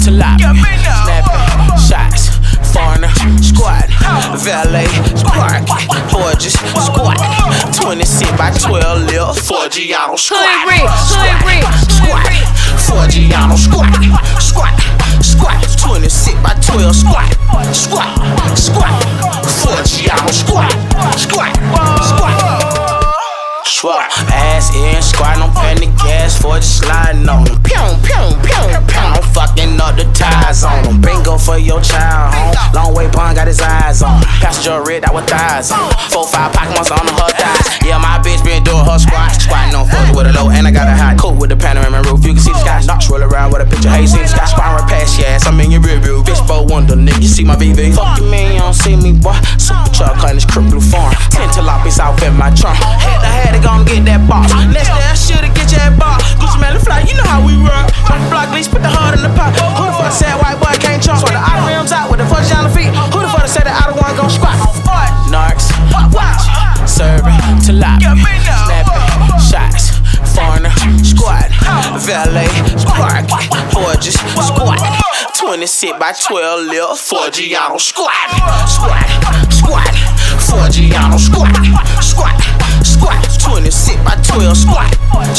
tilapia, snapping, shots, foreigner, squad, valet, park, gorgeous, squad, 26 by 12 lil, Forgiano squad, squad, Forgiano squad, squad, 26 by 12 squad, Forgiano squad, squad, ass in, squad, no penny gas for just sliding on them. Pew, I'm fucking up the tires on them. Bingo for your child home. Long way pun got his eyes on. Passenger red out with thighs on. 4-5 pocket monster on her thighs. Yeah, my bitch been doing her squatting on foot with a low, and I got a hot coat with a panoramic roof. You can see the sky. Knocks roll around with a picture. Hey, see the sky. Squatting past your ass. I'm in your rear view. Bitch, bow wonder, nigga. You see my VV? Fuck you, man. You don't see me, boy. Super truck on this crook blue farm. 10 tilapias out in my trunk. Had to go and get that box. Next day I shoulda get your box. Gucci Mane fly, you know how we rock. On the block, lease, put the heart in the pot. Who the fuck said white boy can't jump? Swat the outer rims out with the fudge on the feet. Who the fuck said the outer one gon' squat? Narcs, watch, serving, tilapia, snapping, shots, foreigner, squad, valet, park, gorgeous, squad, 26 by 12 lil, Forgiano squad, Forgiano squad, 26 by 12 squad,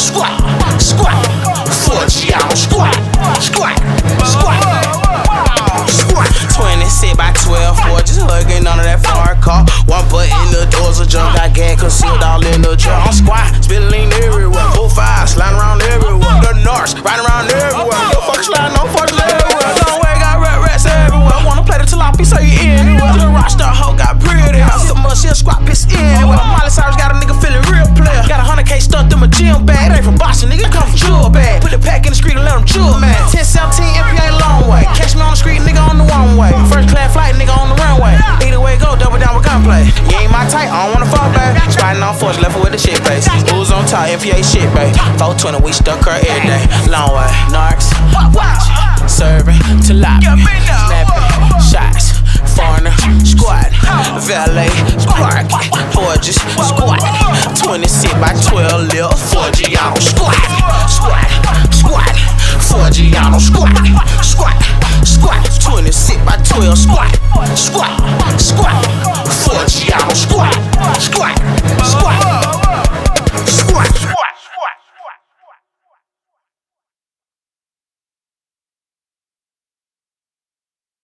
Forgiano squad, 26 by 12, boy, just hugging under that foreign car. One butt in the doors of junk, got gas concealed all in the trunk. I'm squat, spilling lean everywhere. 4-5, sliding around everywhere. The Norse, riding around everywhere. No fuck sliding, no fuck everywhere. Long way, got rats everywhere. Wanna play the tilapia, so you anywhere. The rockstar hoe got pretty. So much, she'll squat piss anywhere. Miley Cyrus got a nigga feeling real player. Got 100K stuffed in my gym bag. It ain't from Boston, nigga, come from Jewel bag. Put it pack in the street and let them jewel, man. 10-17, MPA long way. Catch me on the street, nigga, on the one way. First class flight, nigga, on the runway. Either way go, double down with gunplay. You ain't my type, I don't wanna fall back. Spotting on force, left her with the shit face. Who's on top, MPA shit, babe. 420, we stuck her every day. Long way, Narcs, watch, serving, tilapia, snapping, shots, foreigner, squad, valet, park, gorgeous, squad, 26 by 12 lil, Forgiano squad, Forgiano squad, 26 by 12 squad,